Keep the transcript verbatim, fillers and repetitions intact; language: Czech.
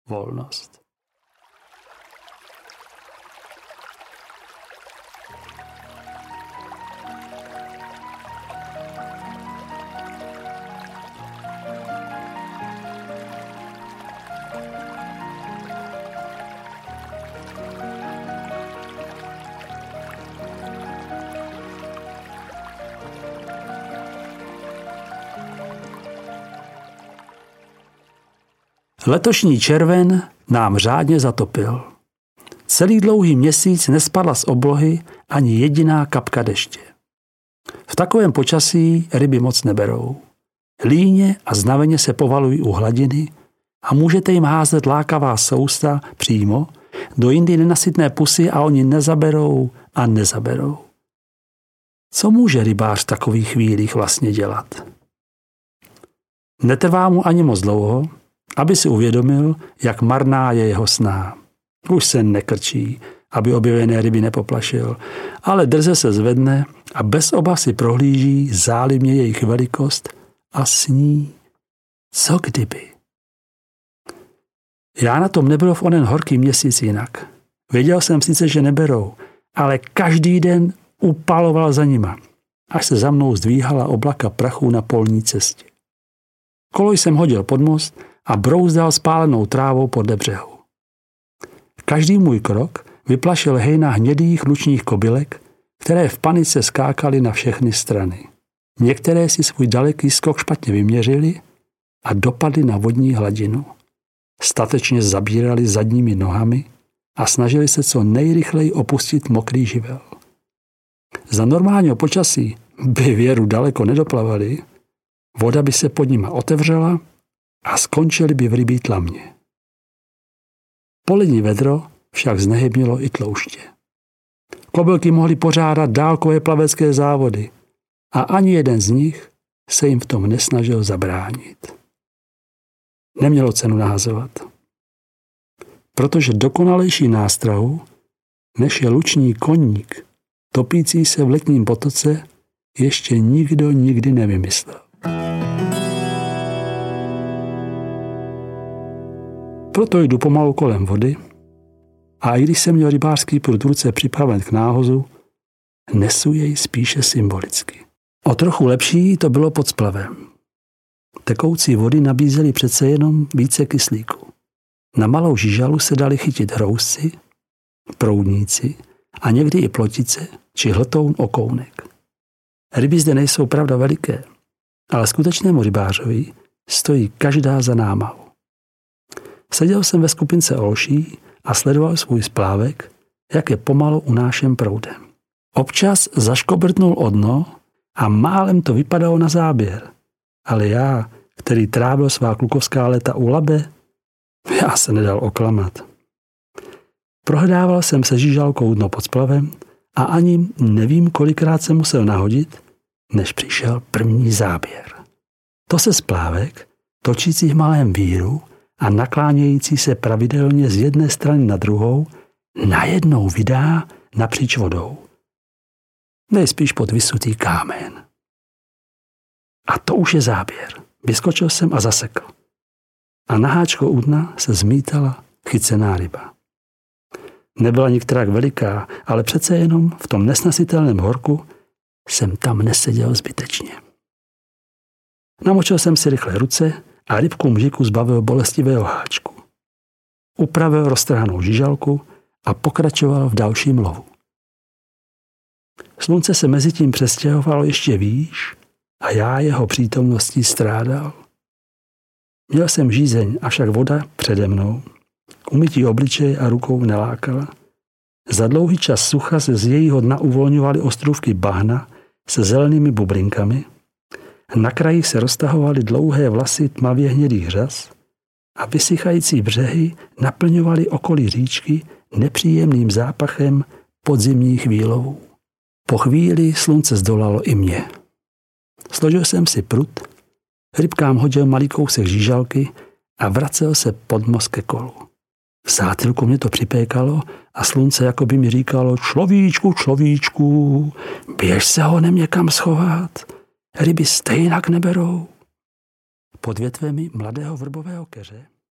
volnost. Letošní červen nám řádně zatopil. Celý dlouhý měsíc nespadla z oblohy ani jediná kapka deště. V takovém počasí ryby moc neberou. Líně a znaveně se povalují u hladiny a můžete jim házet lákavá sousta přímo do jindy nenasytné pusy a oni nezaberou a nezaberou. Co může rybář v takových chvílích vlastně dělat? Netrvá mu ani moc dlouho, aby si uvědomil, jak marná je jeho snaha. Už se nekrčí, aby objevené ryby nepoplašil, ale drze se zvedne a bez obav si prohlíží zálimně jejich velikost a sní. Co kdyby? Já na tom nebyl v onen horký měsíc jinak. Věděl jsem sice, že neberou, ale každý den upaloval za nima, až se za mnou zdvíhala oblaka prachu na polní cestě. Kolo jsem hodil pod most a brouzdal spálenou trávou podle břehu. Každý můj krok vyplašil hejna hnědých lučních kobylek, které v panice skákaly na všechny strany. Některé si svůj daleký skok špatně vyměřili a dopadly na vodní hladinu. Statečně zabírali zadními nohami a snažili se co nejrychleji opustit mokrý živel. Za normálního počasí by věru daleko nedoplavali, voda by se pod nima otevřela a skončili by v rybí tlamě. Polední vedro však znehybnilo i tlouště. Kobylky mohly pořádat dálkové plavecké závody a ani jeden z nich se jim v tom nesnažil zabránit. Nemělo cenu nahazovat. Protože dokonalejší nástrahu, než je luční koník, topící se v letním potoce, ještě nikdo nikdy nevymyslel. Proto jdu pomalu kolem vody a i když jsem měl rybářský prut v ruce připraven k náhozu, nesu jej spíše symbolicky. O trochu lepší to bylo pod splavem. Tekoucí vody nabízely přece jenom více kyslíku. Na malou žižalu se dali chytit hrousci, proudníci a někdy i plotice či hltoun okounek. Ryby zde nejsou pravda veliké, ale skutečnému rybářovi stojí každá za námahu. Seděl jsem ve skupince olší a sledoval svůj splávek, jak je pomalu unášen proudem. Občas zaškobrtnul o dno a málem to vypadalo na záběr. Ale já, který trávil svá klukovská léta u Labe, já se nedal oklamat. Prohledával jsem se žižalkou dno pod splavem a ani nevím, kolikrát jsem musel nahodit, než přišel první záběr. To se splávek, točící v malém víru a naklánějící se pravidelně z jedné strany na druhou, najednou vydá napříč vodou. Nejspíš pod vysutý kámen. A to už je záběr. Vyskočil jsem a zasekl. A na háčko u dna se zmítala chycená ryba. Nebyla nikterak veliká, ale přece jenom v tom nesnesitelném horku jsem tam neseděl zbytečně. Namočil jsem si rychle ruce a rybku mžiku zbavil bolestivého háčku. Upravil roztrhanou žižalku a pokračoval v dalším lovu. Slunce se mezitím přestěhovalo ještě výš a já jeho přítomností strádal. Měl jsem žízeň, avšak voda přede mnou. Umytí obličeje a rukou nelákala. Za dlouhý čas sucha se z jejího dna uvolňovaly ostrůvky bahna se zelenými bublinkami. Na krajích se roztahovaly dlouhé vlasy tmavě hnědých řas a vysychající břehy naplňovaly okolí říčky nepříjemným zápachem podzimních výlovů. Po chvíli slunce zdolalo i mě. Složil jsem si prut, rybkám hodil malý kousek žížalky a vracel se pod most ke kolu. V zátylku mě to připékalo a slunce jako by mi říkalo: človíčku, človíčku, běž se ho někam schovat, ryby stejnak neberou. Pod větvemi mladého vrbového keře